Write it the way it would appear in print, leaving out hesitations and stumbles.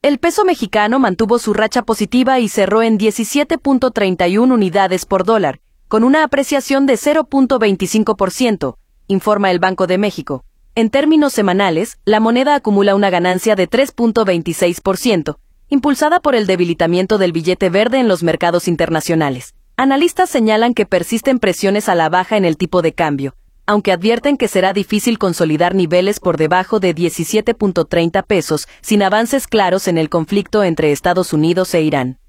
El peso mexicano mantuvo su racha positiva y cerró en 17.31 unidades por dólar, con una apreciación de 0.25%, informa el Banco de México. En términos semanales, la moneda acumula una ganancia de 3.26%, impulsada por el debilitamiento del billete verde en los mercados internacionales. Analistas señalan que persisten presiones a la baja en el tipo de cambio, aunque advierten que será difícil consolidar niveles por debajo de 17.30 pesos sin avances claros en el conflicto entre Estados Unidos e Irán.